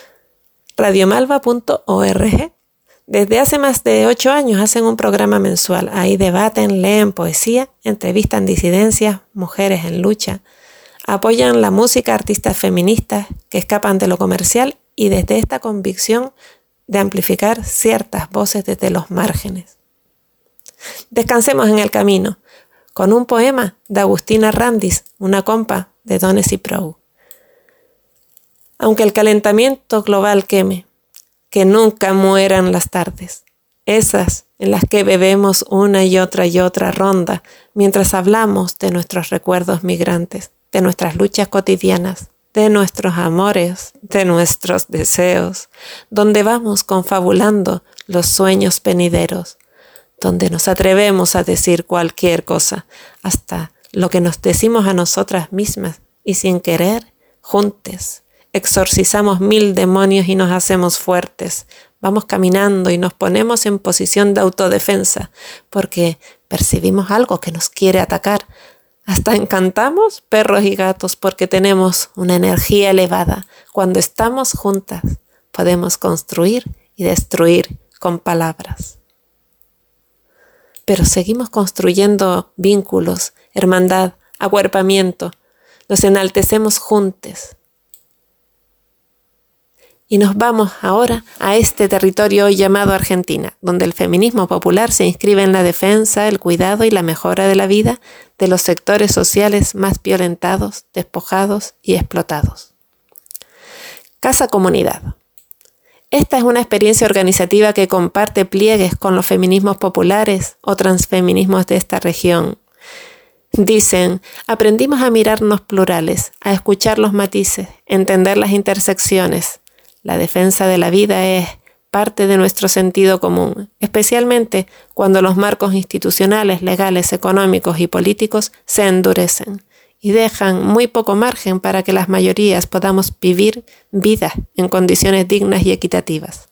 radiomalva.org. Desde hace más de 8 años hacen un programa mensual. Ahí debaten, leen poesía, entrevistan disidencias, mujeres en lucha, apoyan la música, artistas feministas que escapan de lo comercial y desde esta convicción de amplificar ciertas voces desde los márgenes. Descansemos en el camino con un poema de Agustina Randis, una compa de Dones i Prou. Aunque el calentamiento global queme, que nunca mueran las tardes, esas en las que bebemos una y otra ronda, mientras hablamos de nuestros recuerdos migrantes, de nuestras luchas cotidianas, de nuestros amores, de nuestros deseos, donde vamos confabulando los sueños venideros, donde nos atrevemos a decir cualquier cosa, hasta lo que nos decimos a nosotras mismas y sin querer, juntes, exorcizamos 1000 demonios y nos hacemos fuertes. Vamos caminando y nos ponemos en posición de autodefensa porque percibimos algo que nos quiere atacar. Hasta encantamos perros y gatos porque tenemos una energía elevada. Cuando estamos juntas podemos construir y destruir con palabras. Pero seguimos construyendo vínculos, hermandad, acuerpamiento. Los enaltecemos juntos. Y nos vamos ahora a este territorio hoy llamado Argentina, donde el feminismo popular se inscribe en la defensa, el cuidado y la mejora de la vida de los sectores sociales más violentados, despojados y explotados. Casa Comunidad. Esta es una experiencia organizativa que comparte pliegues con los feminismos populares o transfeminismos de esta región. Dicen, aprendimos a mirarnos plurales, a escuchar los matices, entender las intersecciones. La defensa de la vida es parte de nuestro sentido común, especialmente cuando los marcos institucionales, legales, económicos y políticos se endurecen y dejan muy poco margen para que las mayorías podamos vivir vidas en condiciones dignas y equitativas.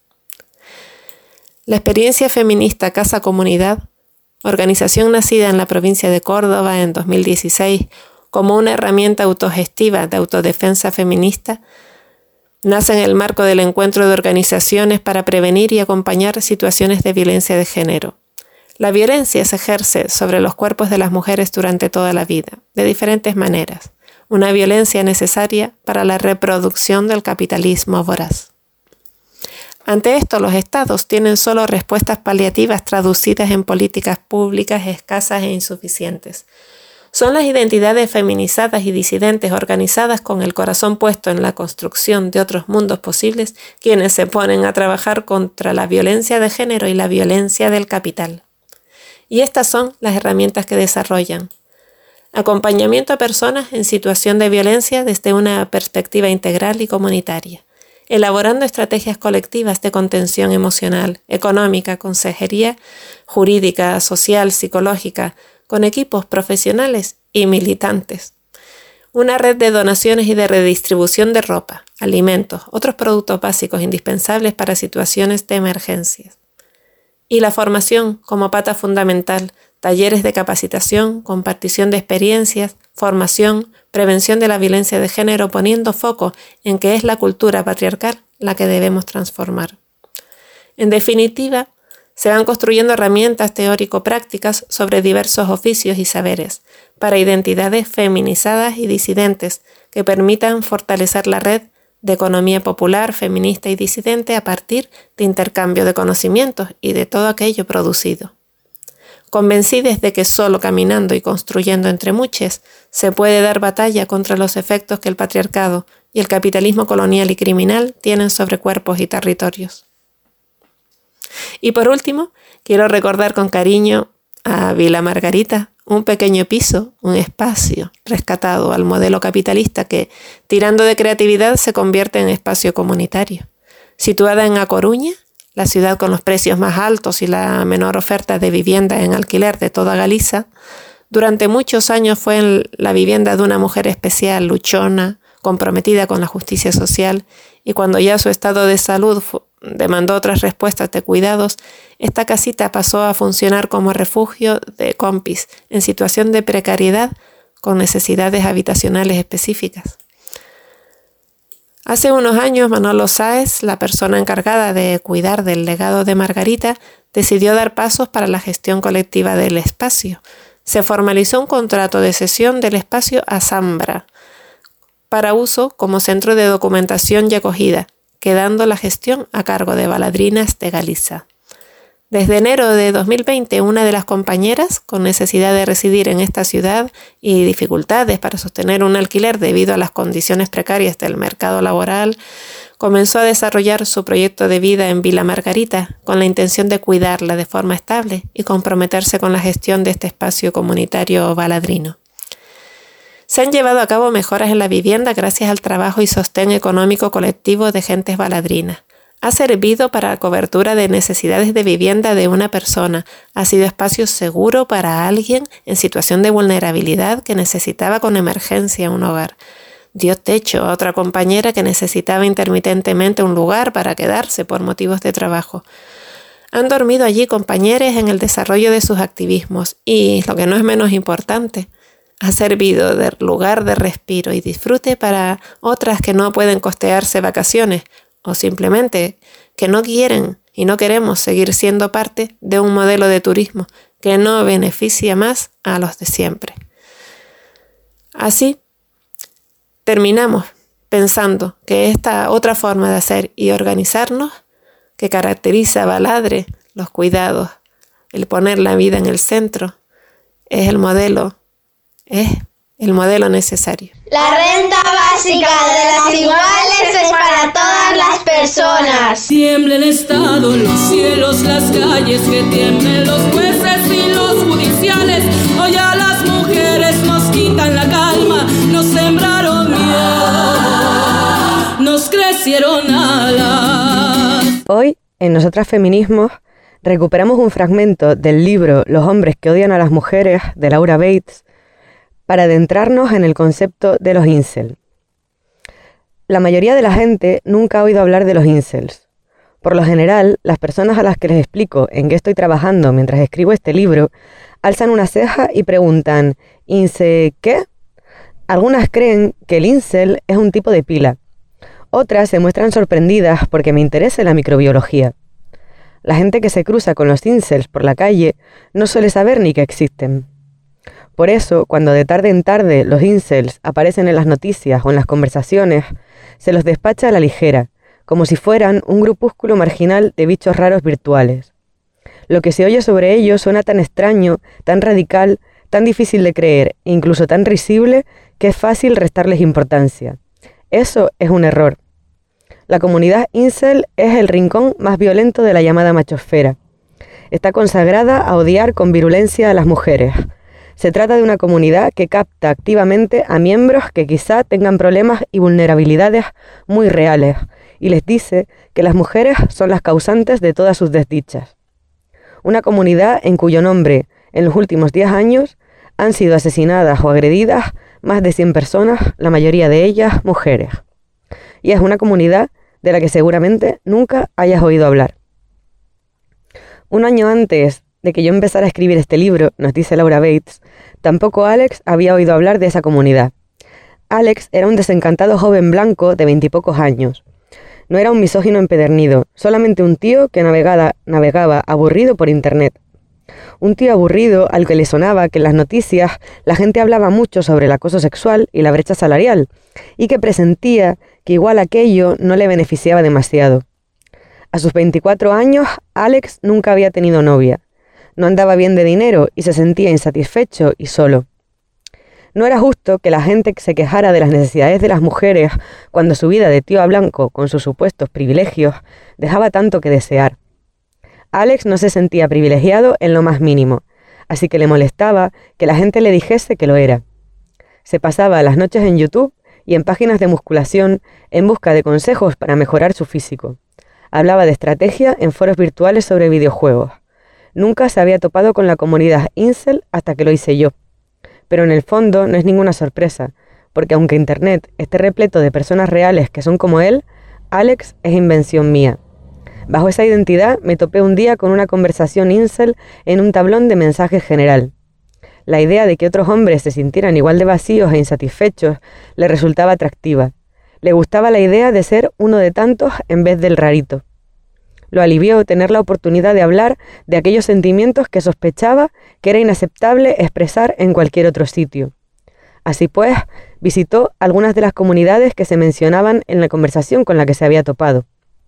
La experiencia feminista Casa Comunidad, organización nacida en la provincia de Córdoba en 2016 como una herramienta autogestiva de autodefensa feminista, nace en el marco del encuentro de organizaciones para prevenir y acompañar situaciones de violencia de género. La violencia se ejerce sobre los cuerpos de las mujeres durante toda la vida, de diferentes maneras. Una violencia necesaria para la reproducción del capitalismo voraz. Ante esto, los estados tienen solo respuestas paliativas traducidas en políticas públicas escasas e insuficientes. Son las identidades feminizadas y disidentes organizadas con el corazón puesto en la construcción de otros mundos posibles quienes se ponen a trabajar contra la violencia de género y la violencia del capital. Y estas son las herramientas que desarrollan. Acompañamiento a personas en situación de violencia desde una perspectiva integral y comunitaria. Elaborando estrategias colectivas de contención emocional, económica, consejería jurídica, social, psicológica, con equipos profesionales y militantes. Una red de donaciones y de redistribución de ropa, alimentos, otros productos básicos indispensables para situaciones de emergencias. Y la formación como pata fundamental, talleres de capacitación, compartición de experiencias, formación, prevención de la violencia de género, poniendo foco en que es la cultura patriarcal la que debemos transformar. En definitiva, se van construyendo herramientas teórico-prácticas sobre diversos oficios y saberes para identidades feminizadas y disidentes que permitan fortalecer la red de economía popular, feminista y disidente a partir de intercambio de conocimientos y de todo aquello producido. Convencidos de que solo caminando y construyendo entre muchos se puede dar batalla contra los efectos que el patriarcado y el capitalismo colonial y criminal tienen sobre cuerpos y territorios. Y por último, quiero recordar con cariño a Vila Margarita, un pequeño piso, un espacio rescatado al modelo capitalista que, tirando de creatividad, se convierte en espacio comunitario. Situada en A Coruña, la ciudad con los precios más altos y la menor oferta de vivienda en alquiler de toda Galicia, durante muchos años fue la vivienda de una mujer especial, luchona, comprometida con la justicia social, y cuando ya su estado de salud demandó otras respuestas de cuidados, esta casita pasó a funcionar como refugio de compis en situación de precariedad con necesidades habitacionales específicas. Hace unos años, Manolo Sáez, la persona encargada de cuidar del legado de Margarita, decidió dar pasos para la gestión colectiva del espacio. Se formalizó un contrato de cesión del espacio a Zambra para uso como centro de documentación y acogida, quedando la gestión a cargo de Baladrinas de Galiza. Desde enero de 2020, una de las compañeras, con necesidad de residir en esta ciudad y dificultades para sostener un alquiler debido a las condiciones precarias del mercado laboral, comenzó a desarrollar su proyecto de vida en Vila Margarita con la intención de cuidarla de forma estable y comprometerse con la gestión de este espacio comunitario baladrino. Se han llevado a cabo mejoras en la vivienda gracias al trabajo y sostén económico colectivo de gentes baladrinas. Ha servido para la cobertura de necesidades de vivienda de una persona. Ha sido espacio seguro para alguien en situación de vulnerabilidad que necesitaba con emergencia un hogar. Dio techo a otra compañera que necesitaba intermitentemente un lugar para quedarse por motivos de trabajo. Han dormido allí compañeros en el desarrollo de sus activismos y, lo que no es menos importante, ha servido de lugar de respiro y disfrute para otras que no pueden costearse vacaciones o simplemente que no quieren y no queremos seguir siendo parte de un modelo de turismo que no beneficia más a los de siempre. Así, terminamos pensando que esta otra forma de hacer y organizarnos que caracteriza a Baladre, los cuidados, el poner la vida en el centro, es el modelo necesario. La renta básica de las iguales es para todas las personas. Tiembla el Estado, los cielos, las calles, que tiemblen los jueces y los judiciales. Hoy a las mujeres En Nosotras Feminismos recuperamos un fragmento del libro Los hombres que odian a las mujeres, de Laura Bates, para adentrarnos en el concepto de los incel. La mayoría de la gente nunca ha oído hablar de los incels. Por lo general, las personas a las que les explico en qué estoy trabajando mientras escribo este libro, alzan una ceja y preguntan, ¿ince qué? Algunas creen que el incel es un tipo de pila. Otras se muestran sorprendidas porque me interesa la microbiología. La gente que se cruza con los incels por la calle no suele saber ni que existen. Por eso, cuando de tarde en tarde los incels aparecen en las noticias o en las conversaciones, se los despacha a la ligera, como si fueran un grupúsculo marginal de bichos raros virtuales. Lo que se oye sobre ellos suena tan extraño, tan radical, tan difícil de creer e incluso tan risible que es fácil restarles importancia. Eso es un error. La comunidad incel es el rincón más violento de la llamada machosfera. Está consagrada a odiar con virulencia a las mujeres. Se trata de una comunidad que capta activamente a miembros que quizá tengan problemas y vulnerabilidades muy reales, y les dice que las mujeres son las causantes de todas sus desdichas. Una comunidad en cuyo nombre, en los últimos 10 años, han sido asesinadas o agredidas más de 100 personas, la mayoría de ellas mujeres. Y es una comunidad de la que seguramente nunca hayas oído hablar. Un año antes de que yo empezara a escribir este libro, nos dice Laura Bates, tampoco Alex había oído hablar de esa comunidad. Alex era un desencantado joven blanco de 20 y pocos años. No era un misógino empedernido, solamente un tío que navegaba aburrido por internet. Un tío aburrido al que le sonaba que en las noticias la gente hablaba mucho sobre el acoso sexual y la brecha salarial, y que presentía que igual aquello no le beneficiaba demasiado. A sus 24 años, Alex nunca había tenido novia. No andaba bien de dinero y se sentía insatisfecho y solo. No era justo que la gente se quejara de las necesidades de las mujeres cuando su vida de tío a blanco, con sus supuestos privilegios, dejaba tanto que desear. Alex no se sentía privilegiado en lo más mínimo, así que le molestaba que la gente le dijese que lo era. Se pasaba las noches en YouTube y en páginas de musculación en busca de consejos para mejorar su físico. Hablaba de estrategia en foros virtuales sobre videojuegos. Nunca se había topado con la comunidad incel hasta que lo hice yo. Pero en el fondo no es ninguna sorpresa, porque aunque Internet esté repleto de personas reales que son como él, Alex es invención mía. Bajo esa identidad me topé un día con una conversación incel en un tablón de mensajes general. La idea de que otros hombres se sintieran igual de vacíos e insatisfechos le resultaba atractiva. Le gustaba la idea de ser uno de tantos en vez del rarito. Lo alivió tener la oportunidad de hablar de aquellos sentimientos que sospechaba que era inaceptable expresar en cualquier otro sitio. Así pues, visitó algunas de las comunidades que se mencionaban en la conversación con la que se había topado.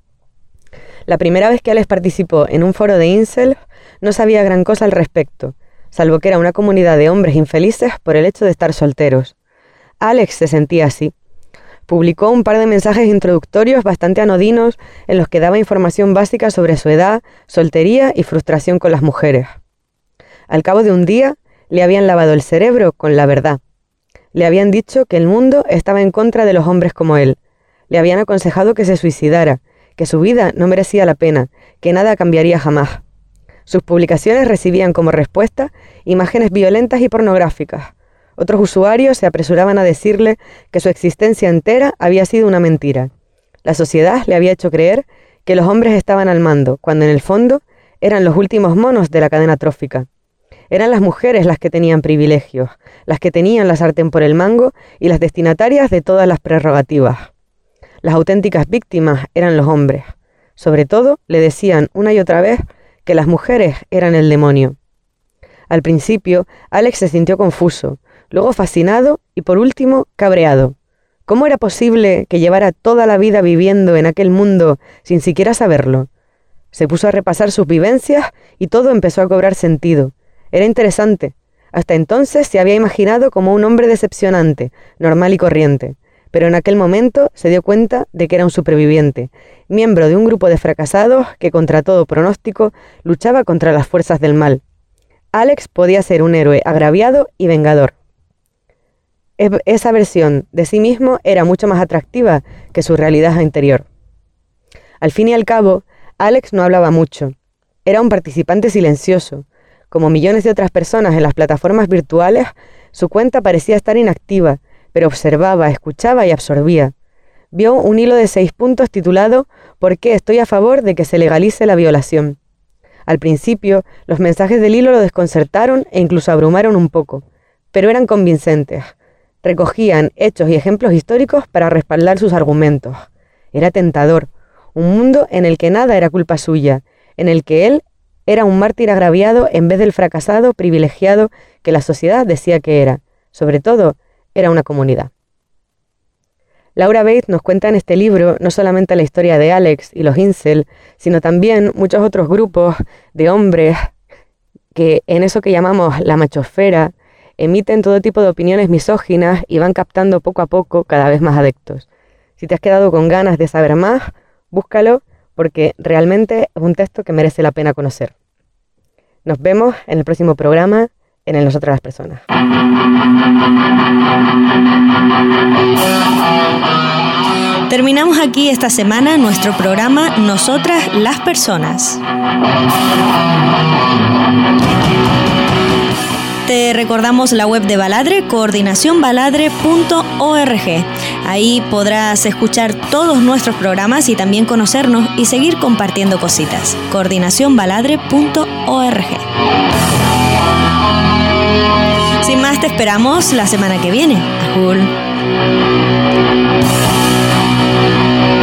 La primera vez que Alex participó en un foro de incel, no sabía gran cosa al respecto, salvo que era una comunidad de hombres infelices por el hecho de estar solteros. Alex se sentía así. Publicó un par de mensajes introductorios bastante anodinos en los que daba información básica sobre su edad, soltería y frustración con las mujeres. Al cabo de un día, le habían lavado el cerebro con la verdad. Le habían dicho que el mundo estaba en contra de los hombres como él. Le habían aconsejado que se suicidara, que su vida no merecía la pena, que nada cambiaría jamás. Sus publicaciones recibían como respuesta imágenes violentas y pornográficas. Otros usuarios se apresuraban a decirle que su existencia entera había sido una mentira. La sociedad le había hecho creer que los hombres estaban al mando, cuando en el fondo eran los últimos monos de la cadena trófica. Eran las mujeres las que tenían privilegios, las que tenían la sartén por el mango y las destinatarias de todas las prerrogativas. Las auténticas víctimas eran los hombres. Sobre todo, le decían una y otra vez que las mujeres eran el demonio. Al principio, Alex se sintió confuso, luego fascinado y por último cabreado. ¿Cómo era posible que llevara toda la vida viviendo en aquel mundo sin siquiera saberlo? Se puso a repasar sus vivencias y todo empezó a cobrar sentido. Era interesante. Hasta entonces se había imaginado como un hombre decepcionante, normal y corriente. Pero en aquel momento se dio cuenta de que era un superviviente, miembro de un grupo de fracasados que contra todo pronóstico luchaba contra las fuerzas del mal. Alex podía ser un héroe agraviado y vengador. Esa versión de sí mismo era mucho más atractiva que su realidad interior. Al fin y al cabo, Alex no hablaba mucho. Era un participante silencioso. Como millones de otras personas en las plataformas virtuales, su cuenta parecía estar inactiva, pero observaba, escuchaba y absorbía. Vio un hilo de 6 puntos titulado «¿Por qué estoy a favor de que se legalice la violación?». Al principio, los mensajes del hilo lo desconcertaron e incluso abrumaron un poco, pero eran convincentes. Recogían hechos y ejemplos históricos para respaldar sus argumentos. Era tentador, un mundo en el que nada era culpa suya, en el que él era un mártir agraviado en vez del fracasado privilegiado que la sociedad decía que era. Sobre todo, era una comunidad. Laura Bates nos cuenta en este libro no solamente la historia de Alex y los incel, sino también muchos otros grupos de hombres que en eso que llamamos la machosfera emiten todo tipo de opiniones misóginas y van captando poco a poco cada vez más adeptos. Si te has quedado con ganas de saber más, búscalo porque realmente es un texto que merece la pena conocer. Nos vemos en el próximo programa en el Nosotras las Personas. Terminamos aquí esta semana nuestro programa Nosotras las Personas. Te recordamos la web de Baladre, coordinacionbaladre.org. Ahí podrás escuchar todos nuestros programas y también conocernos y seguir compartiendo cositas. coordinacionbaladre.org. Sin más, te esperamos la semana que viene. Ajul.